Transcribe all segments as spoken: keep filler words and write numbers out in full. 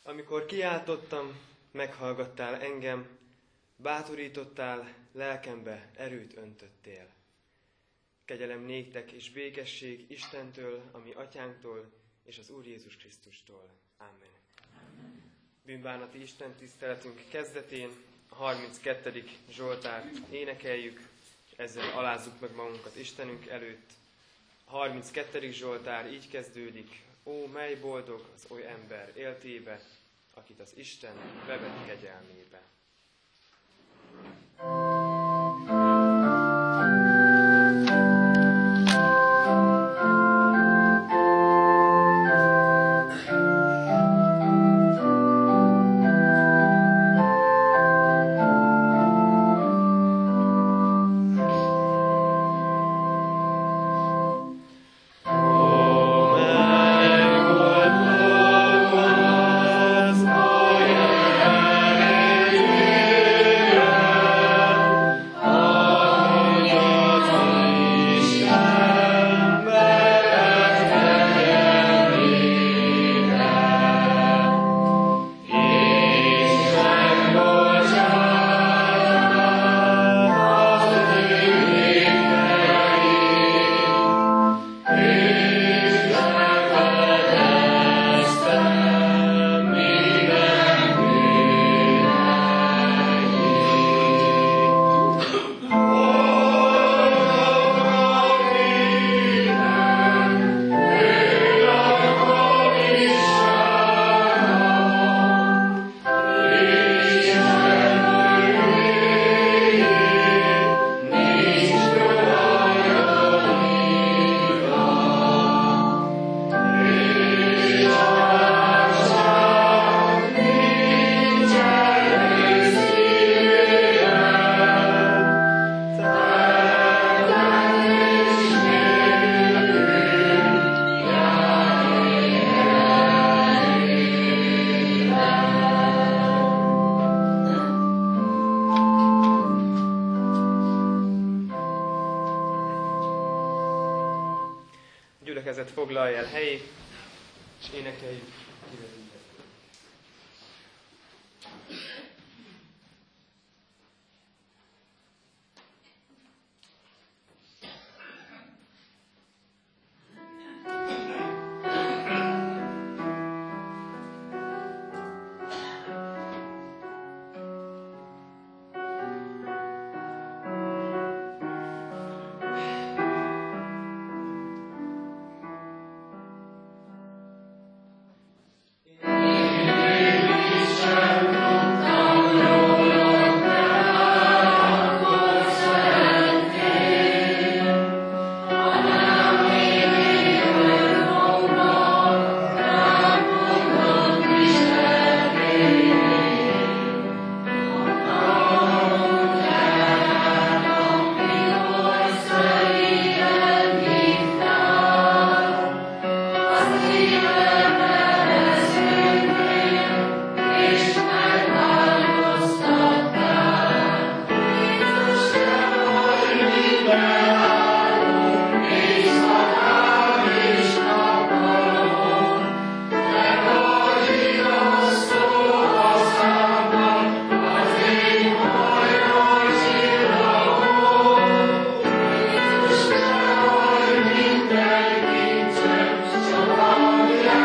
Amikor kiáltottam, meghallgattál engem, bátorítottál, lelkembe erőt öntöttél. Kegyelem néktek és békesség Istentől, a mi atyánktól és az Úr Jézus Krisztustól. Amen. Bűnbánati Isten tiszteletünk kezdetén a harminckettedik Zsoltárt énekeljük, ezzel alázzuk meg magunkat Istenünk előtt. A harminckettedik Zsoltár így kezdődik: Ó, mely boldog az oly ember éltébe, akit az Isten bevett kegyelmébe. Foglalj el helyét, és énekeljük kivetített. Yeah.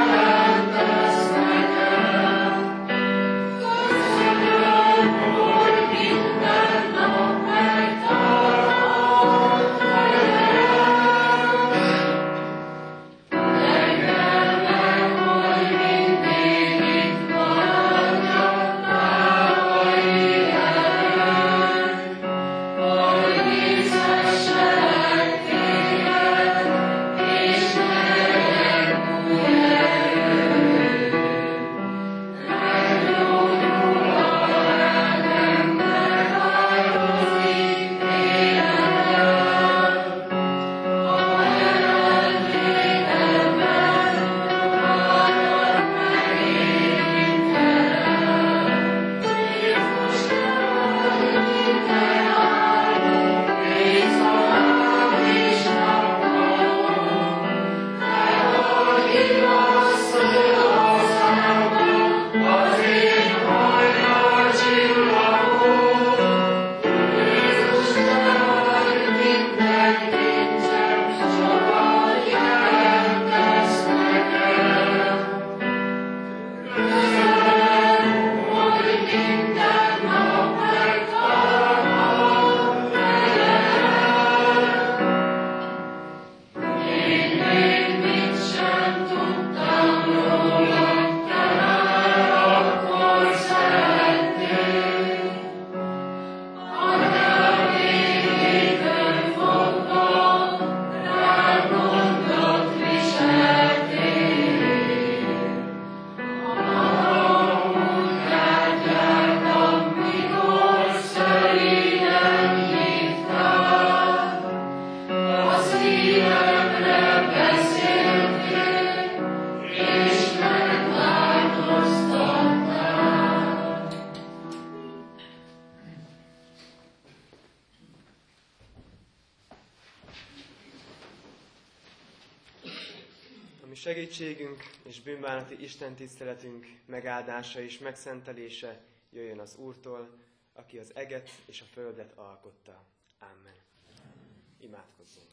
segítségünk és bűnbánati Isten tiszteletünk megáldása és megszentelése jöjjön az Úrtól, aki az eget és a földet alkotta. Amen. Imádkozzunk.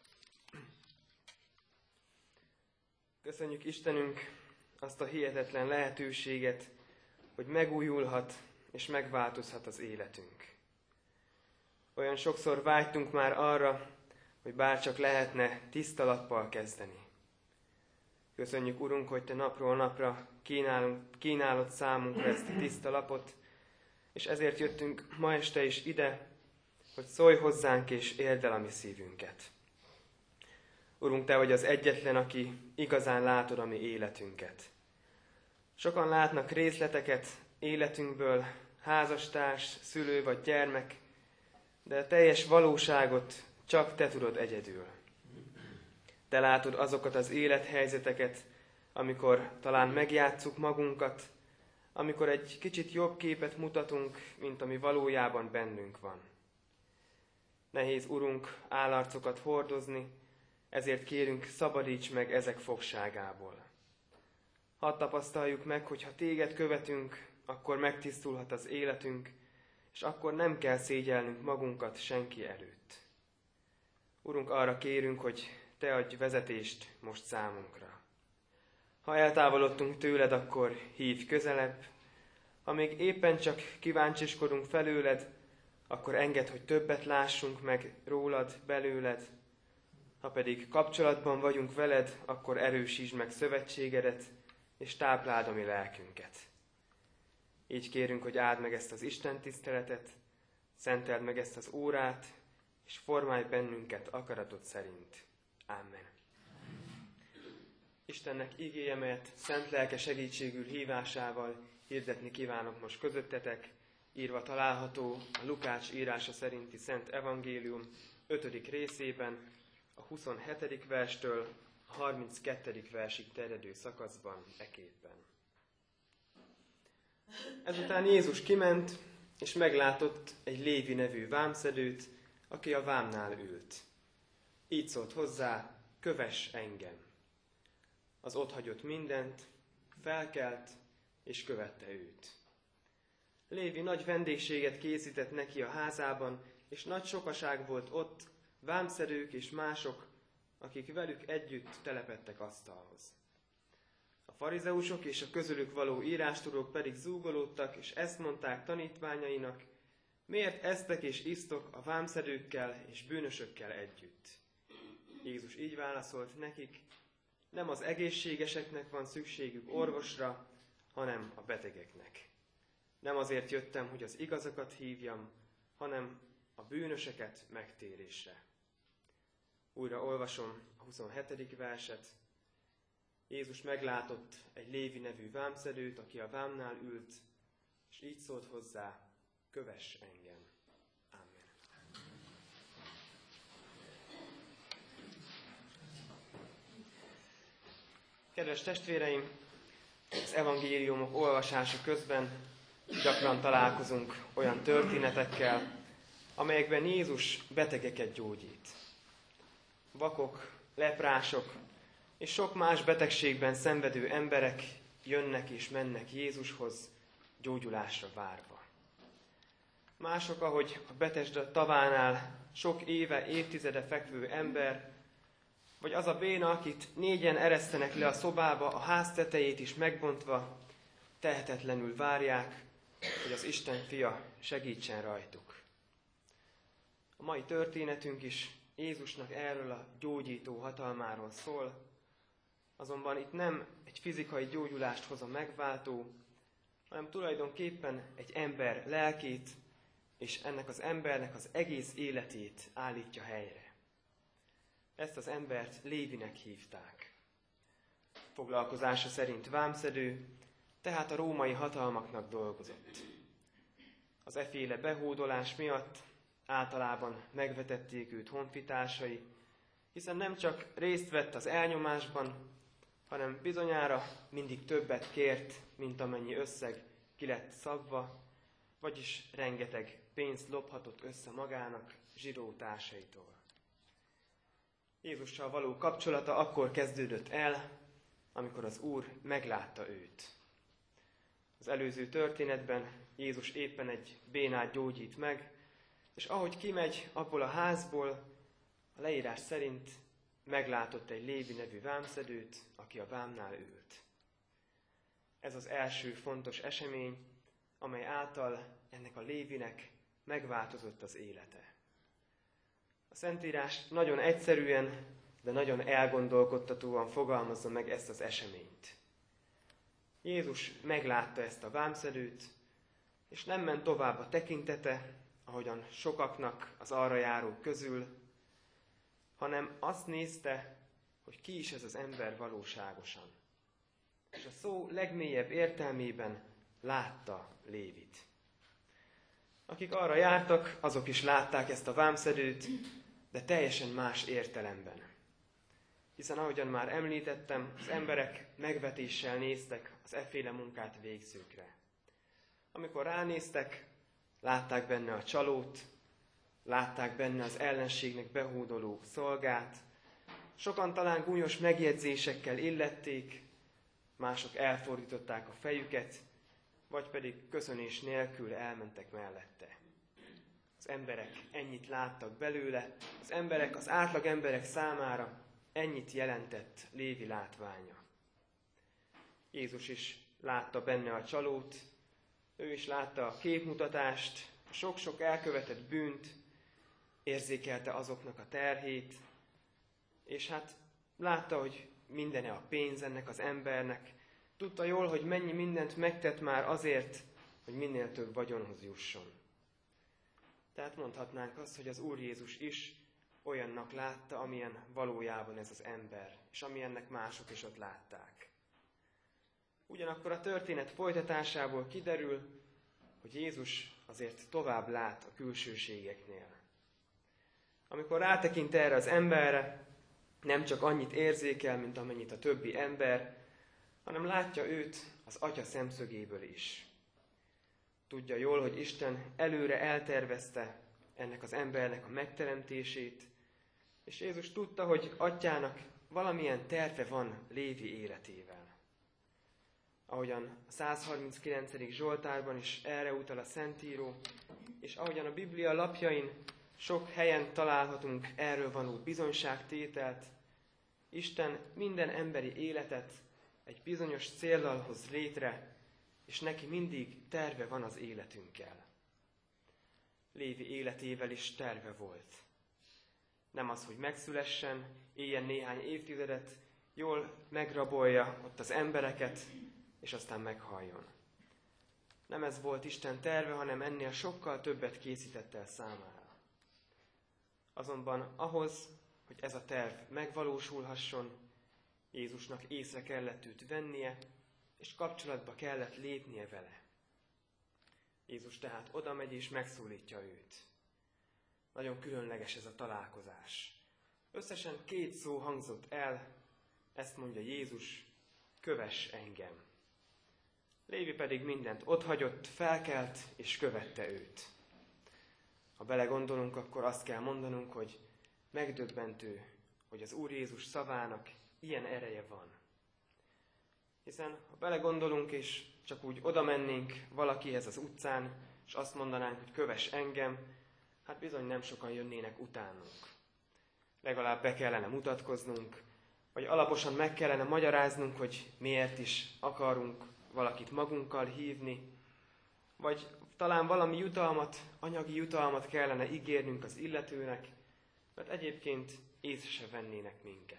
Köszönjük Istenünk azt a hihetetlen lehetőséget, hogy megújulhat és megváltozhat az életünk. Olyan sokszor vágytunk már arra, hogy bárcsak lehetne tiszta lappal kezdeni. Köszönjük, Urunk, hogy Te napról napra kínálunk, kínálod számunkra ezt a tiszta lapot, és ezért jöttünk ma este is ide, hogy szólj hozzánk és érd el a mi szívünket. Urunk, Te vagy az egyetlen, aki igazán látod a mi életünket. Sokan látnak részleteket életünkből, házastárs, szülő vagy gyermek, de a teljes valóságot csak Te tudod egyedül. Te látod azokat az élethelyzeteket, amikor talán megjátsszuk magunkat, amikor egy kicsit jobb képet mutatunk, mint ami valójában bennünk van. Nehéz, Urunk, állarcokat hordozni, ezért kérünk, szabadíts meg ezek fogságából. Hadd tapasztaljuk meg, hogy ha Téged követünk, akkor megtisztulhat az életünk, és akkor nem kell szégyelnünk magunkat senki előtt. Urunk, arra kérünk, hogy Te adj vezetést most számunkra. Ha eltávolodtunk tőled, akkor hívj közelebb. Ha még éppen csak kíváncsiskodunk felőled, akkor engedd, hogy többet lássunk meg rólad, belőled. Ha pedig kapcsolatban vagyunk veled, akkor erősítsd meg szövetségedet, és tápláld a mi lelkünket. Így kérünk, hogy áld meg ezt az Isten tiszteletet, szenteld meg ezt az órát, és formálj bennünket akaratod szerint. Amen. Istennek igéje, melyet szent lelke segítségül hívásával hirdetni kívánok most közöttetek, írva található a Lukács írása szerinti Szent Evangélium ötödik részében, a huszonhetedik verstől a harminckettedik versig terjedő szakaszban eképpen. Ezután Jézus kiment, és meglátott egy Lévi nevű vámszedőt, aki a vámnál ült. Így szólt hozzá, kövess engem. Az otthagyott mindent, felkelt, és követte őt. Lévi nagy vendégséget készített neki a házában, és nagy sokaság volt ott, vámszedők és mások, akik velük együtt telepedtek asztalhoz. A farizeusok és a közülük való írástudók pedig zúgolódtak, és ezt mondták tanítványainak, miért esztek és isztok a vámszedőkkel és bűnösökkel együtt? Jézus így válaszolt nekik, nem az egészségeseknek van szükségük orvosra, hanem a betegeknek. Nem azért jöttem, hogy az igazakat hívjam, hanem a bűnöseket megtérésre. Újra olvasom a huszonhetedik verset. Jézus meglátott egy Lévi nevű vámszedőt, aki a vámnál ült, és így szólt hozzá, kövess engem. Amen. Kedves testvéreim, az evangéliumok olvasása közben gyakran találkozunk olyan történetekkel, amelyekben Jézus betegeket gyógyít. Vakok, leprások és sok más betegségben szenvedő emberek jönnek és mennek Jézushoz gyógyulásra várva. Mások, ahogy a Betesda tavánál sok éve, évtizede fekvő ember, vagy az a béna, akit négyen eresztenek le a szobába, a ház tetejét is megbontva, tehetetlenül várják, hogy az Isten fia segítsen rajtuk. A mai történetünk is Jézusnak erről a gyógyító hatalmáról szól, azonban itt nem egy fizikai gyógyulást hoz a megváltó, hanem tulajdonképpen egy ember lelkét, és ennek az embernek az egész életét állítja helyre. Ezt az embert Lévinek hívták. Foglalkozása szerint vámszedő, tehát a római hatalmaknak dolgozott. Az efféle behódolás miatt általában megvetették őt honfitársai, hiszen nem csak részt vett az elnyomásban, hanem bizonyára mindig többet kért, mint amennyi összeg ki lett szabva, vagyis rengeteg pénzt lophatott össze magának zsidó társaitól. Jézussal való kapcsolata akkor kezdődött el, amikor az Úr meglátta őt. Az előző történetben Jézus éppen egy bénát gyógyít meg, és ahogy kimegy abból a házból, a leírás szerint meglátott egy Lévi nevű vámszedőt, aki a vámnál ült. Ez az első fontos esemény, amely által ennek a Lévinek megváltozott az élete. A Szentírás nagyon egyszerűen, de nagyon elgondolkodtatóan fogalmazza meg ezt az eseményt. Jézus meglátta ezt a vámszedőt, és nem ment tovább a tekintete, ahogyan sokaknak az arra járók közül, hanem azt nézte, hogy ki is ez az ember valóságosan. És a szó legmélyebb értelmében látta Lévit. Akik arra jártak, azok is látták ezt a vámszedőt, de teljesen más értelemben. Hiszen ahogyan már említettem, az emberek megvetéssel néztek az efféle munkát végzőkre. Amikor ránéztek, látták benne a csalót, látták benne az ellenségnek behódoló szolgát, sokan talán gúnyos megjegyzésekkel illették, mások elfordították a fejüket, vagy pedig köszönés nélkül elmentek mellette. Az emberek ennyit láttak belőle, az emberek, az átlag emberek számára ennyit jelentett Lévi látványa. Jézus is látta benne a csalót, ő is látta a képmutatást, a sok-sok elkövetett bűnt, érzékelte azoknak a terhét, és hát látta, hogy mindene a pénz ennek az embernek, tudta jól, hogy mennyi mindent megtett már azért, hogy minél több vagyonhoz jusson. Tehát mondhatnánk azt, hogy az Úr Jézus is olyannak látta, amilyen valójában ez az ember, és amilyennek mások is ott látták. Ugyanakkor a történet folytatásából kiderül, hogy Jézus azért tovább lát a külsőségeknél. Amikor rátekint erre az emberre, nem csak annyit érzékel, mint amennyit a többi ember, hanem látja őt az Atya szemszögéből is. Tudja jól, hogy Isten előre eltervezte ennek az embernek a megteremtését, és Jézus tudta, hogy Atyának valamilyen terve van Lévi életével. Ahogyan a százharminckilencedik Zsoltárban is erre utal a Szentíró, és ahogyan a Biblia lapjain sok helyen találhatunk erről való bizonyságtételt, Isten minden emberi életet egy bizonyos céllal hoz létre, és neki mindig terve van az életünkkel. Lévi életével is terve volt. Nem az, hogy megszülessen, éljen néhány évtizedet, jól megrabolja ott az embereket, és aztán meghaljon. Nem ez volt Isten terve, hanem ennél sokkal többet készített el számára. Azonban ahhoz, hogy ez a terv megvalósulhasson, Jézusnak észre kellett őt vennie, és kapcsolatba kellett lépnie vele. Jézus tehát oda megy és megszólítja őt. Nagyon különleges ez a találkozás. Összesen két szó hangzott el, ezt mondja Jézus, kövess engem. Lévi pedig mindent otthagyott, felkelt és követte őt. Ha belegondolunk, akkor azt kell mondanunk, hogy megdöbbentő, hogy az Úr Jézus szavának ilyen ereje van. Hiszen ha belegondolunk, és csak úgy oda mennénk valakihez az utcán, és azt mondanánk, hogy kövess engem, hát bizony nem sokan jönnének utánunk. Legalább be kellene mutatkoznunk, vagy alaposan meg kellene magyaráznunk, hogy miért is akarunk valakit magunkkal hívni, vagy talán valami jutalmat, anyagi jutalmat kellene ígérnünk az illetőnek, mert egyébként észre se vennének minket.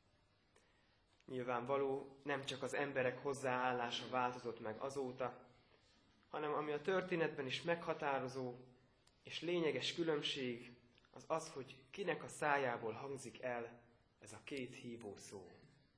Nyilvánvaló, nem csak az emberek hozzáállása változott meg azóta, hanem ami a történetben is meghatározó és lényeges különbség, az az, hogy kinek a szájából hangzik el ez a két hívó szó.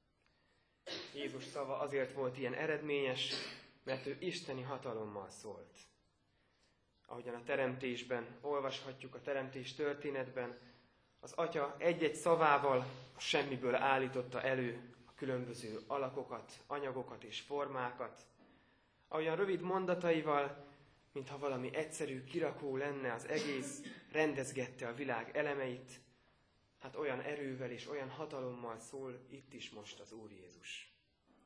Jézus szava azért volt ilyen eredményes, mert ő isteni hatalommal szólt. Ahogyan a teremtésben olvashatjuk, a teremtés történetben, az Atya egy-egy szavával a semmiből állította elő a különböző alakokat, anyagokat és formákat. Ahogyan rövid mondataival, mintha valami egyszerű kirakó lenne az egész, rendezgette a világ elemeit, hát olyan erővel és olyan hatalommal szól itt is most az Úr Jézus.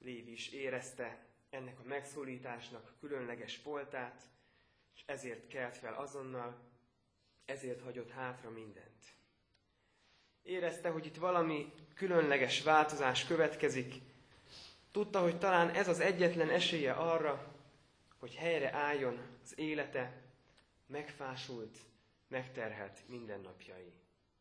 Lévi is érezte ennek a megszólításnak különleges voltát, és ezért kelt fel azonnal, ezért hagyott hátra mindent. Érezte, hogy itt valami különleges változás következik. Tudta, hogy talán ez az egyetlen esélye arra, hogy helyre álljon az élete, megfásult, megterhelt mindennapjai.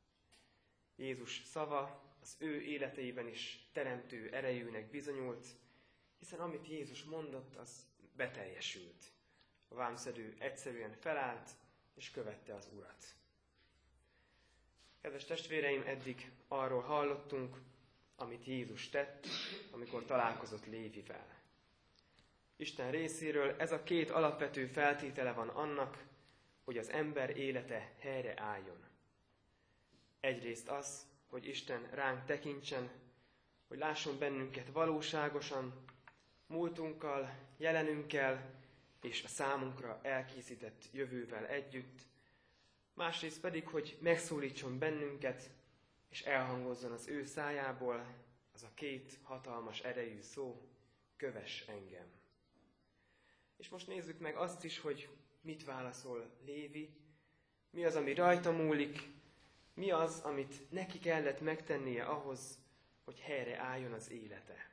Jézus szava az ő életeiben is teremtő erejűnek bizonyult, hiszen amit Jézus mondott, az beteljesült. A vámszedő egyszerűen felállt, és követte az Urat. Kedves testvéreim, eddig arról hallottunk, amit Jézus tett, amikor találkozott Lévivel. Isten részéről ez a két alapvető feltétele van annak, hogy az ember élete helyre álljon. Egyrészt az, hogy Isten ránk tekintsen, hogy lásson bennünket valóságosan, múltunkkal, jelenünkkel és a számunkra elkészített jövővel együtt. Másrészt pedig, hogy megszólítson bennünket, és elhangozzon az ő szájából az a két hatalmas erejű szó, kövess engem. És most nézzük meg azt is, hogy mit válaszol Lévi, mi az, ami rajta múlik, mi az, amit neki kellett megtennie ahhoz, hogy helyre álljon az élete.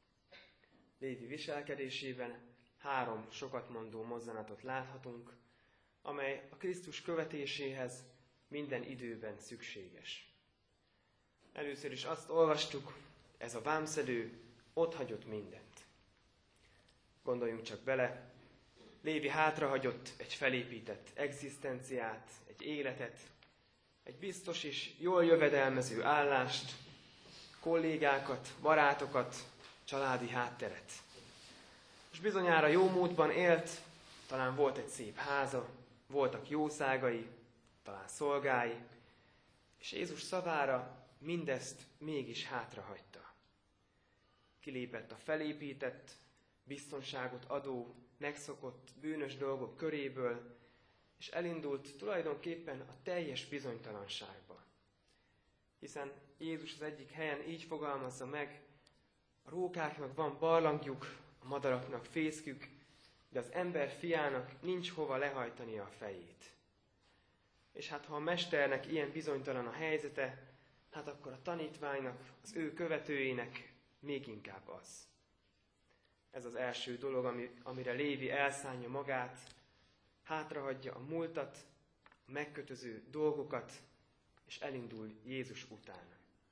Lévi viselkedésében három sokat mondó mozzanatot láthatunk, amely a Krisztus követéséhez minden időben szükséges. Először is azt olvastuk, ez a vámszedő otthagyott mindent. Gondoljunk csak bele, Lévi hátrahagyott egy felépített egzisztenciát, egy életet, egy biztos és jól jövedelmező állást, kollégákat, barátokat, családi hátteret. És bizonyára jó módban élt, talán volt egy szép háza, voltak jószágai, talán szolgái, és Jézus szavára mindezt mégis hátrahagyta. Kilépett a felépített, biztonságot adó, megszokott, bűnös dolgok köréből, és elindult tulajdonképpen a teljes bizonytalanságba. Hiszen Jézus az egyik helyen így fogalmazza meg, a rókáknak van barlangjuk, a madaraknak fészkük, de az ember fiának nincs hova lehajtania a fejét. És hát ha a mesternek ilyen bizonytalan a helyzete, hát akkor a tanítványnak, az ő követőinek még inkább az. Ez az első dolog, ami, amire Lévi elszánja magát, hátrahagyja a múltat, a megkötöző dolgokat, és elindul Jézus után.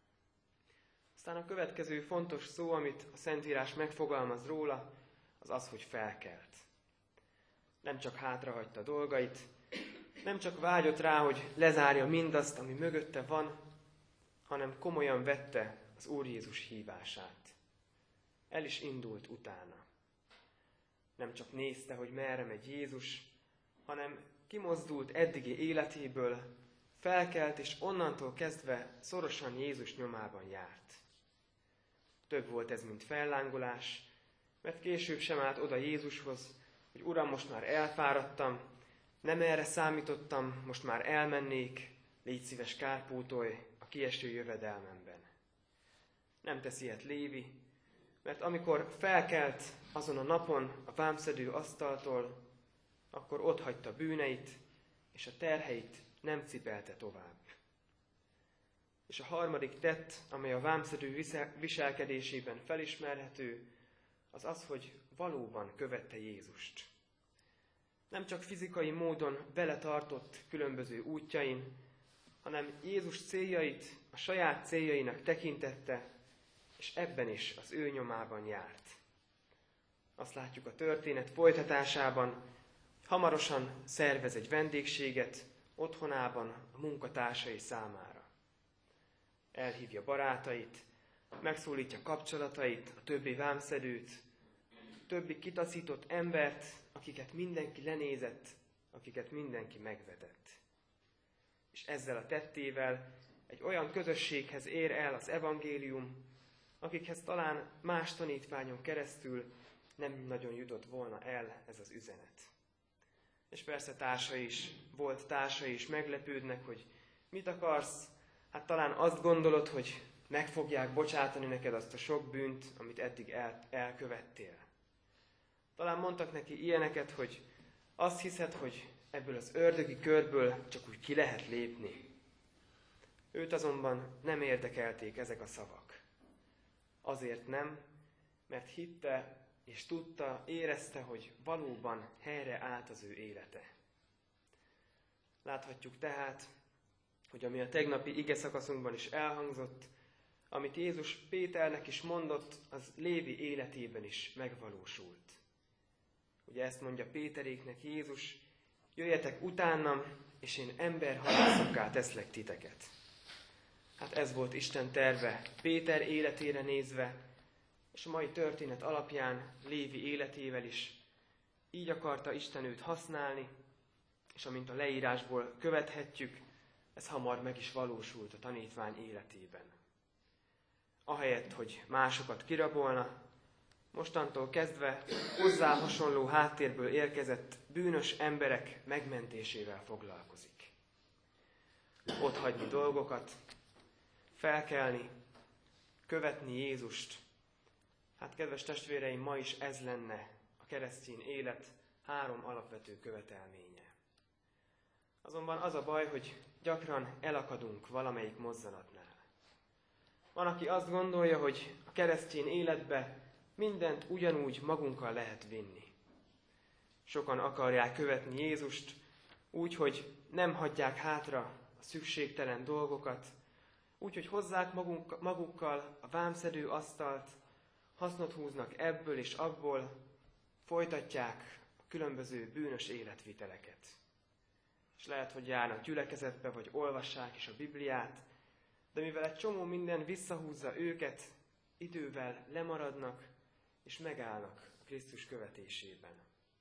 Aztán a következő fontos szó, amit a Szentírás megfogalmaz róla, az az, hogy felkelt. Nem csak hátrahagyta dolgait, nem csak vágyott rá, hogy lezárja mindazt, ami mögötte van, hanem komolyan vette az Úr Jézus hívását. El is indult utána. Nem csak nézte, hogy merre megy Jézus, hanem kimozdult eddigi életéből, felkelt, és onnantól kezdve szorosan Jézus nyomában járt. Több volt ez, mint fellángolás, mert később sem állt oda Jézushoz, hogy Uram, most már elfáradtam, nem erre számítottam, most már elmennék, légy szíves, kárpótolj a kieső jövedelmemben. Nem teszi ilyet Lévi, mert amikor felkelt azon a napon a vámszedő asztaltól, akkor otthagyta bűneit, és a terheit nem cipelte tovább. És a harmadik tett, amely a vámszedő viselkedésében felismerhető, az az, hogy valóban követte Jézust. Nem csak fizikai módon beletartott különböző útjain, hanem Jézus céljait a saját céljainak tekintette, és ebben is az ő nyomában járt. Azt látjuk a történet folytatásában, hamarosan szervez egy vendégséget otthonában a munkatársai számára. Elhívja barátait, megszólítja kapcsolatait, a többi vámszedőt, többi kitaszított embert, akiket mindenki lenézett, akiket mindenki megvetett. És ezzel a tettével egy olyan közösséghez ér el az evangélium, akikhez talán más tanítványon keresztül nem nagyon jutott volna el ez az üzenet. És persze társai is, volt társai is meglepődnek, hogy mit akarsz, hát talán azt gondolod, hogy meg fogják bocsátani neked azt a sok bűnt, amit eddig el, elkövettél. Talán mondtak neki ilyeneket, hogy azt hiszed, hogy ebből az ördögi körből csak úgy ki lehet lépni. Őt azonban nem érdekelték ezek a szavak. Azért nem, mert hitte és tudta, érezte, hogy valóban helyre állt az ő élete. Láthatjuk tehát, hogy ami a tegnapi ige szakaszunkban is elhangzott, amit Jézus Péternek is mondott, az Lévi életében is megvalósult. Ugye ezt mondja Péteréknek Jézus, jöjjetek utánam, és én emberhalászokká teszlek titeket. Hát ez volt Isten terve Péter életére nézve, és a mai történet alapján Lévi életével is. Így akarta Isten őt használni, és amint a leírásból követhetjük, ez hamar meg is valósult a tanítvány életében. Ahelyett, hogy másokat kirabolna, mostantól kezdve hozzá hasonló háttérből érkezett bűnös emberek megmentésével foglalkozik. Otthagyni dolgokat, felkelni, követni Jézust. Hát, kedves testvéreim, ma is ez lenne a keresztény élet három alapvető követelménye. Azonban az a baj, hogy gyakran elakadunk valamelyik mozzanatnál. Van, aki azt gondolja, hogy a keresztény életbe mindent ugyanúgy magunkkal lehet vinni. Sokan akarják követni Jézust úgy, hogy nem hagyják hátra a szükségtelen dolgokat, úgy, hogy hozzák magunk, magukkal a vámszedő asztalt, hasznot húznak ebből és abból, folytatják a különböző bűnös életviteleket. És lehet, hogy járnak gyülekezetbe, vagy olvassák is a Bibliát, de mivel egy csomó minden visszahúzza őket, idővel lemaradnak, és megállnak a Krisztus követésében.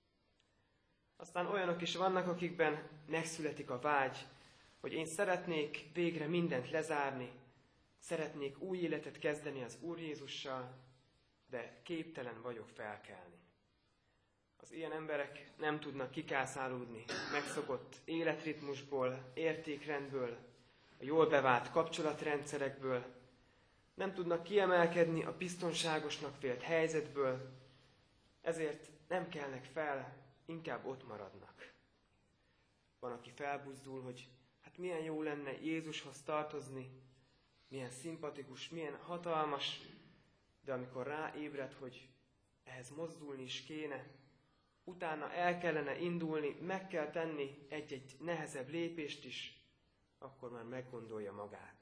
Aztán olyanok is vannak, akikben megszületik a vágy, hogy én szeretnék végre mindent lezárni, szeretnék új életet kezdeni az Úr Jézussal, de képtelen vagyok felkelni. Az ilyen emberek nem tudnak kikászálódni megszokott életritmusból, értékrendből, a jól bevált kapcsolatrendszerekből, nem tudnak kiemelkedni a biztonságosnak vélt helyzetből, ezért nem kelnek fel, inkább ott maradnak. Van, aki felbuzdul, hogy hát milyen jó lenne Jézushoz tartozni, milyen szimpatikus, milyen hatalmas, de amikor ráébred, hogy ehhez mozdulni is kéne, utána el kellene indulni, meg kell tenni egy-egy nehezebb lépést is, akkor már meggondolja magát.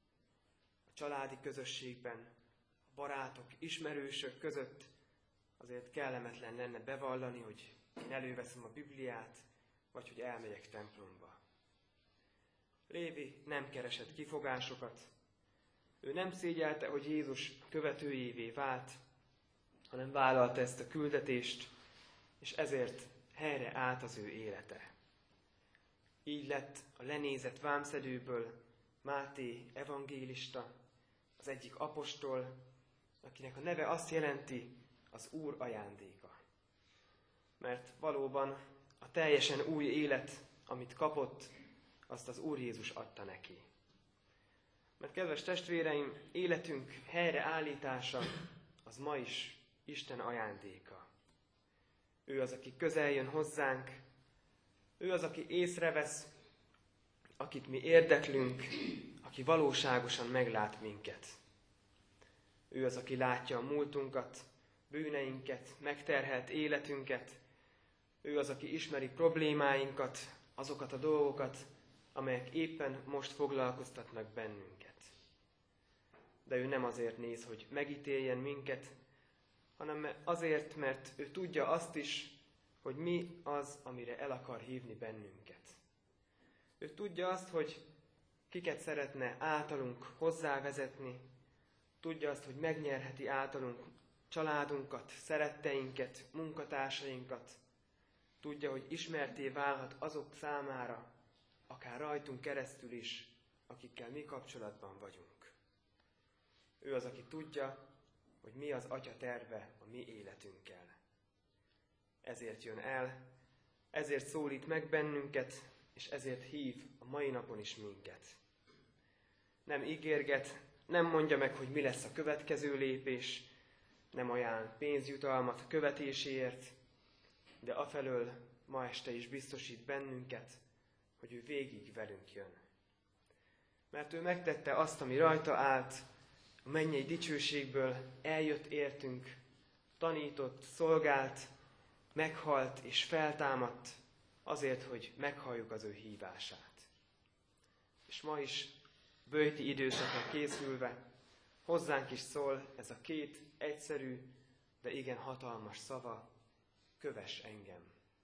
A családi közösségben, a barátok, ismerősök között azért kellemetlen lenne bevallani, hogy én előveszem a Bibliát, vagy hogy elmegyek templomba. Lévi nem keresett kifogásokat. Ő nem szégyelte, hogy Jézus követőjévé vált, hanem vállalta ezt a küldetést, és ezért helyre állt az ő élete. Így lett a lenézett vámszedőből Máté evangélista, az egyik apostol, akinek a neve azt jelenti, az Úr ajándéka. Mert valóban a teljesen új élet, amit kapott, azt az Úr Jézus adta neki. Mert kedves testvéreim, életünk helyreállítása az ma is Isten ajándéka. Ő az, aki közel jön hozzánk, ő az, aki észrevesz, akit mi érdeklünk, aki valóságosan meglát minket. Ő az, aki látja a múltunkat, bűneinket, megterhelt életünket. Ő az, aki ismeri problémáinkat, azokat a dolgokat, amelyek éppen most foglalkoztatnak bennünket. De ő nem azért néz, hogy megítéljen minket, hanem azért, mert ő tudja azt is, hogy mi az, amire el akar hívni bennünket. Ő tudja azt, hogy kiket szeretne általunk hozzávezetni, tudja azt, hogy megnyerheti általunk családunkat, szeretteinket, munkatársainkat, tudja, hogy ismerté válhat azok számára, akár rajtunk keresztül is, akikkel mi kapcsolatban vagyunk. Ő az, aki tudja, hogy mi az Atya terve a mi életünkkel. Ezért jön el, ezért szólít meg bennünket, és ezért hív a mai napon is minket. Nem ígérget, Nem mondja meg, hogy mi lesz a következő lépés, nem ajánl pénzjutalmat a követéséért, de afelől ma este is biztosít bennünket, hogy ő végig velünk jön. Mert ő megtette azt, ami rajta állt, a mennyei dicsőségből eljött értünk, tanított, szolgált, meghalt és feltámadt azért, hogy meghalljuk az ő hívását. És ma is böjti időszakra készülve hozzánk is szól ez a két egyszerű, de igen hatalmas szava, kövess engem.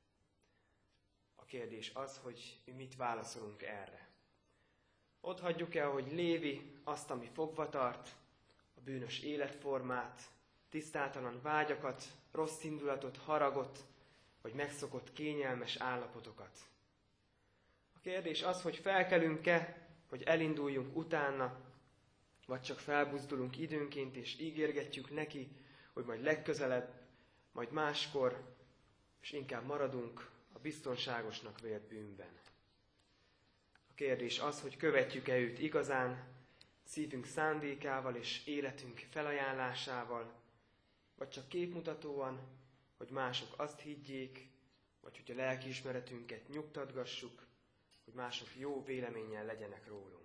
A kérdés az, hogy mi mit válaszolunk erre. Ott hagyjuk el, hogy Lévi azt, ami fogva tart, a bűnös életformát, tisztátalan vágyakat, rossz indulatot, haragot, vagy megszokott kényelmes állapotokat. A kérdés az, hogy felkelünk-e, hogy elinduljunk utána, vagy csak felbuzdulunk időnként, és ígérgetjük neki, hogy majd legközelebb, majd máskor, és inkább maradunk a biztonságosnak vélt bűnben. A kérdés az, hogy követjük-e őt igazán, szívünk szándékával és életünk felajánlásával, vagy csak képmutatóan, hogy mások azt higgyék, vagy hogy a lelkiismeretünket nyugtatgassuk, hogy mások jó véleménnyel legyenek rólunk.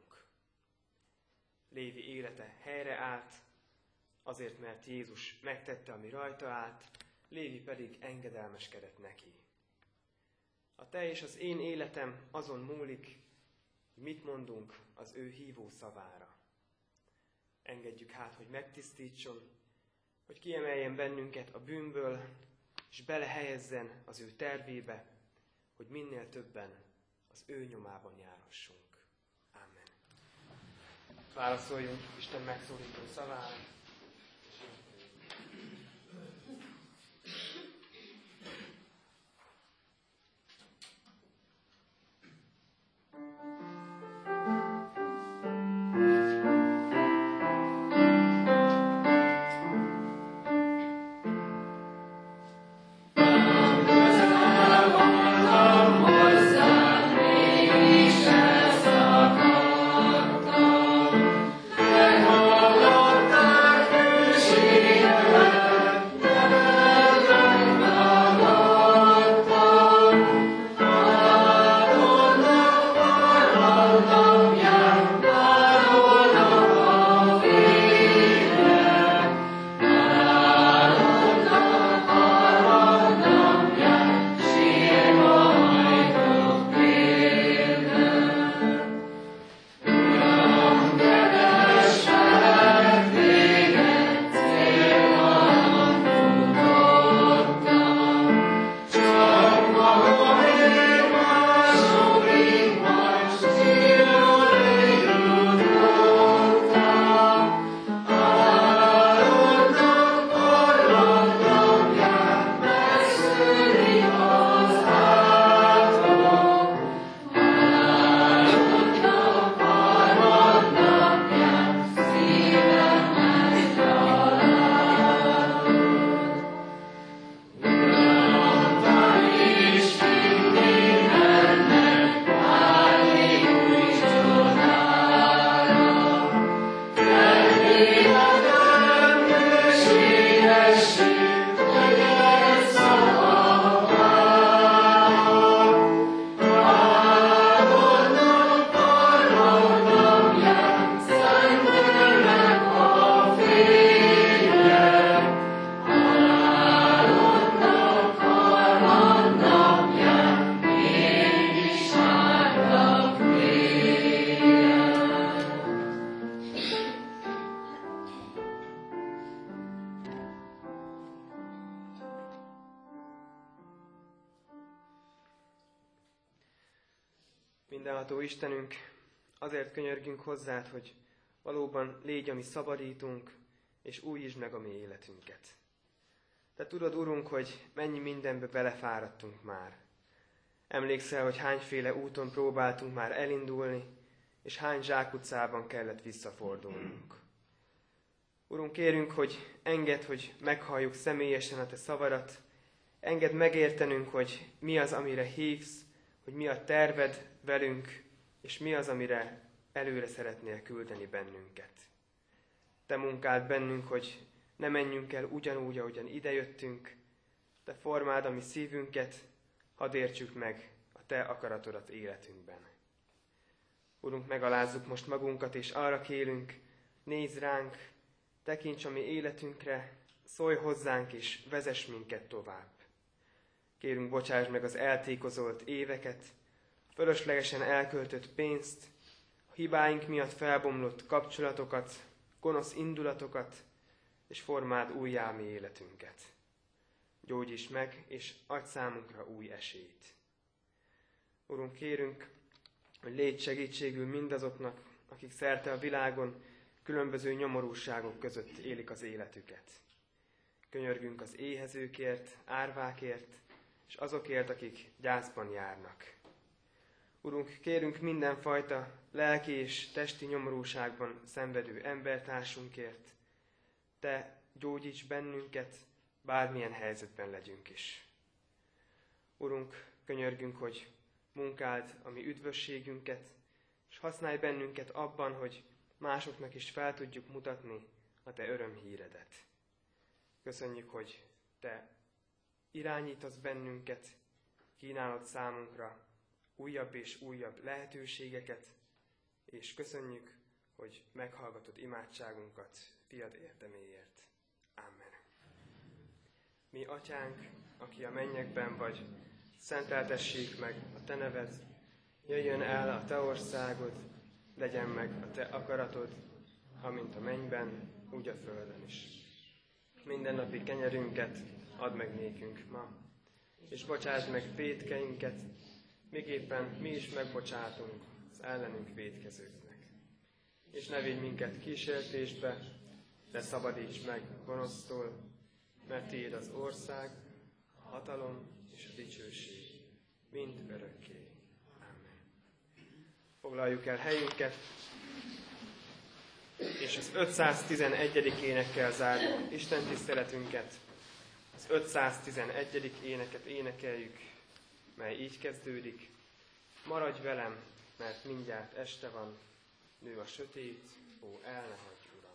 Lévi élete helyreállt, azért, mert Jézus megtette, ami rajta állt, Lévi pedig engedelmeskedett neki. A te és az én életem azon múlik, hogy mit mondunk az ő hívó szavára. Engedjük hát, hogy megtisztítson, hogy kiemeljen bennünket a bűnből, és belehelyezzen az ő tervébe, hogy minél többen az ő nyomában járhassunk. Ámen. Válaszoljunk Isten megszólító szavára. Mindenható Istenünk, azért könyörgünk hozzád, hogy valóban légy a mi szabadítunk, és újítsd meg a mi életünket. Te tudod, Urunk, hogy mennyi mindenbe belefáradtunk már. Emlékszel, hogy hányféle úton próbáltunk már elindulni, és hány zsákutcában kellett visszafordulnunk. Urunk, kérünk, hogy engedd, hogy meghalljuk személyesen a Te szavadat, engedd megértenünk, hogy mi az, amire hívsz, hogy mi a terved velünk, és mi az, amire előre szeretnél küldeni bennünket. Te munkáld bennünk, hogy ne menjünk el ugyanúgy, ahogyan idejöttünk, Te formáld a mi szívünket, hadd értsük meg a Te akaratodat életünkben. Urunk, megalázzuk most magunkat, és arra kérünk, nézz ránk, tekints a mi életünkre, szólj hozzánk, és vezess minket tovább. Kérünk, bocsásd meg az eltékozolt éveket, fölöslegesen elköltött pénzt, a hibáink miatt felbomlott kapcsolatokat, gonosz indulatokat, és formáld újjá mi életünket. Gyógyíts meg, és adj számunkra új esélyt. Urunk, kérünk, hogy légy segítségül mindazoknak, akik szerte a világon különböző nyomorúságok között élik az életüket. Könyörgünk az éhezőkért, árvákért, és azokért, akik gyászban járnak. Urunk, kérünk mindenfajta lelki és testi nyomorúságban szenvedő embertársunkért. Te gyógyíts bennünket, bármilyen helyzetben legyünk is. Urunk, könyörgünk, hogy munkáld a mi üdvösségünket, és használj bennünket abban, hogy másoknak is fel tudjuk mutatni a Te örömhíredet. Köszönjük, hogy Te irányítasz bennünket, kínálod számunkra újabb és újabb lehetőségeket, és köszönjük, hogy meghallgatod imádságunkat fiad érdeméért. Amen. Mi atyánk, aki a mennyekben vagy, szenteltessék meg a Te neved, jöjjön el a Te országod, legyen meg a Te akaratod, amint a mennyben, úgy a földön is. Mindennapi kenyerünket add meg nékünk ma, és bocsásd meg vétkeinket, miképpen mi is megbocsátunk az ellenünk vétkezőknek. És ne vigy minket kísértésbe, de szabadíts meg gonosztól, mert Tiéd az ország, a hatalom és a dicsőség, mind örökké. Amen. Foglaljuk el helyünket, és az ötszáztizenegyedik énekkel zárjuk Isten tiszteletünket. Az ötszáztizenegyedik éneket énekeljük, mely így kezdődik. Maradj velem, mert mindjárt este van, nő a sötét, ó, el ne hagyj, Uram.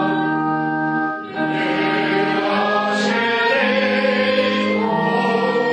Oh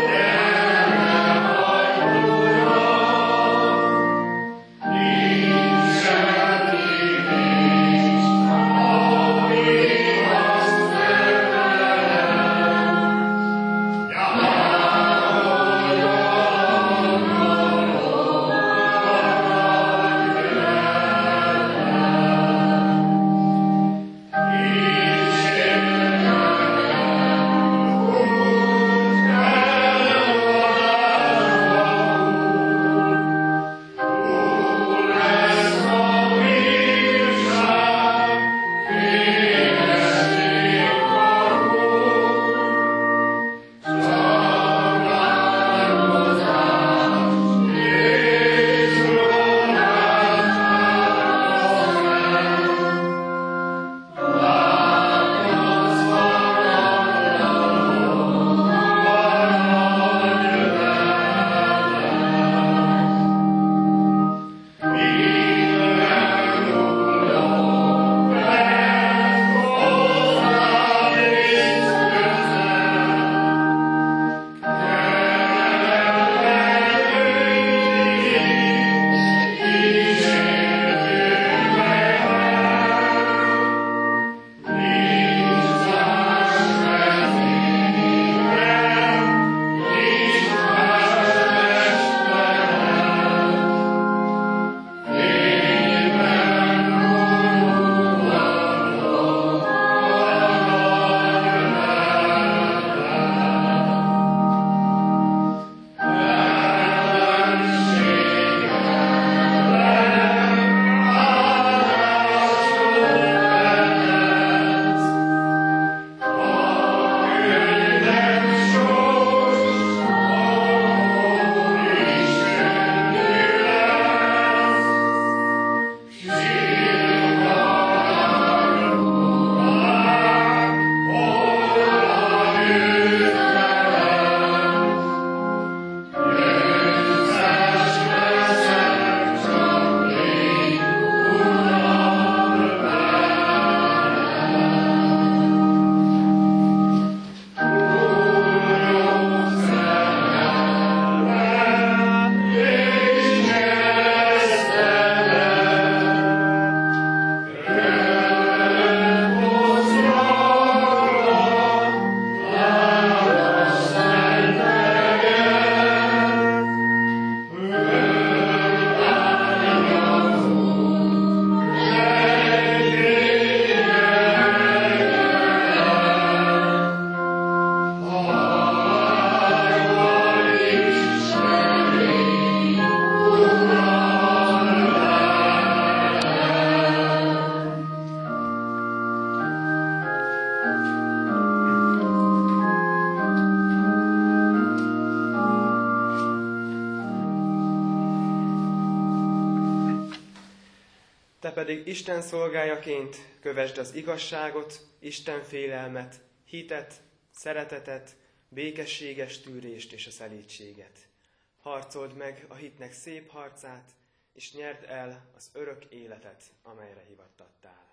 pedig Isten szolgájaként kövesd az igazságot, Isten félelmet, hitet, szeretetet, békességes tűrést és a szelídséget. Harcold meg a hitnek szép harcát, és nyerd el az örök életet, amelyre hivattattál.